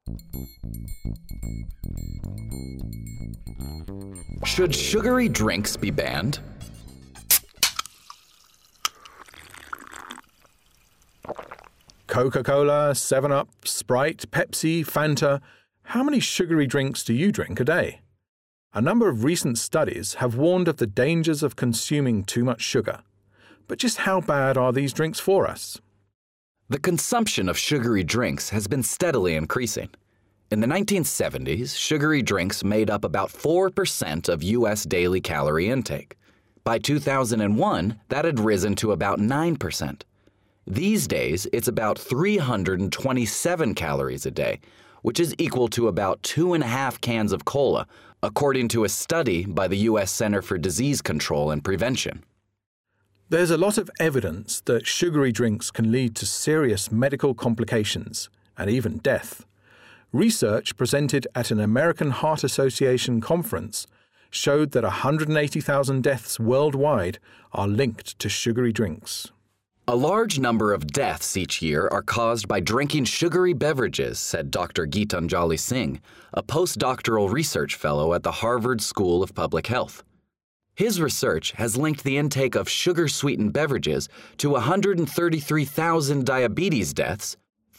Should sugary drinks be banned? Coca-Cola, 7-Up, Sprite, Pepsi, Fanta. How many sugary drinks do you drink a day? A number of recent studies have warned of the dangers of consuming too much sugar. But just how bad are these drinks for us? The consumption of sugary drinks has been steadily increasing. In the 1970s, sugary drinks made up about 4% of U.S. daily calorie intake. By 2001, that had risen to about 9%. These days, it's about 327 calories a day, which is equal to about 2.5 cans of cola, according to a study by the U.S. Center for Disease Control and Prevention. There's a lot of evidence that sugary drinks can lead to serious medical complications and even death. Research presented at an American Heart Association conference showed that 180,000 deaths worldwide are linked to sugary drinks. A large number of deaths each year are caused by drinking sugary beverages, said Dr. Geetanjali Singh, a postdoctoral research fellow at the Harvard School of Public Health. His research has linked the intake of sugar-sweetened beverages to 133,000 diabetes deaths,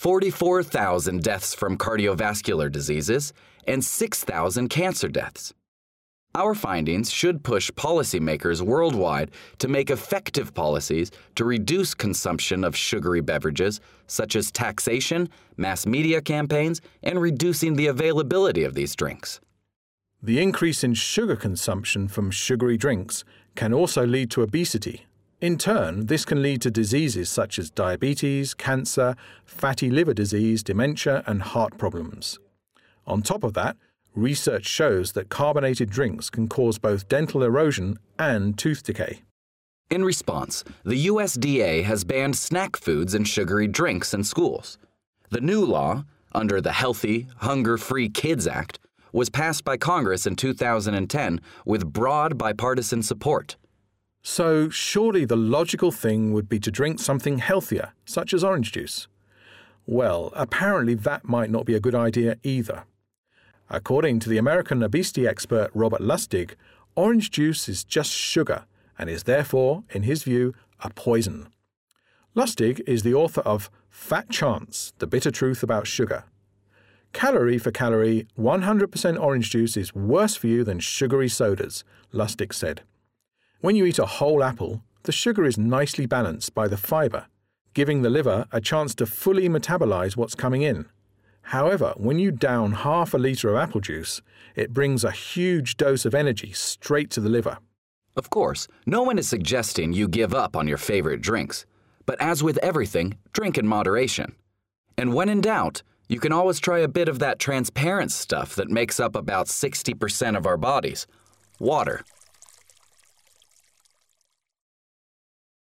44,000 deaths from cardiovascular diseases, and 6,000 cancer deaths. Our findings should push policymakers worldwide to make effective policies to reduce consumption of sugary beverages, such as taxation, mass media campaigns, and reducing the availability of these drinks. The increase in sugar consumption from sugary drinks can also lead to obesity. In turn, this can lead to diseases such as diabetes, cancer, fatty liver disease, dementia, and heart problems. On top of that, research shows that carbonated drinks can cause both dental erosion and tooth decay. In response, the USDA has banned snack foods and sugary drinks in schools. The new law, under the Healthy, Hunger-Free Kids Act, was passed by Congress in 2010 with broad bipartisan support. So surely the logical thing would be to drink something healthier, such as orange juice. Well, apparently that might not be a good idea either. According to the American obesity expert Robert Lustig, orange juice is just sugar and is therefore, in his view, a poison. Lustig is the author of Fat Chance: The Bitter Truth About Sugar. Calorie for calorie, 100% orange juice is worse for you than sugary sodas, Lustig said. When you eat a whole apple, the sugar is nicely balanced by the fiber, giving the liver a chance to fully metabolize what's coming in. However, when you down half a litre of apple juice, it brings a huge dose of energy straight to the liver. Of course, no one is suggesting you give up on your favorite drinks. But as with everything, drink in moderation. And when in doubt, you can always try a bit of that transparent stuff that makes up about 60% of our bodies: water.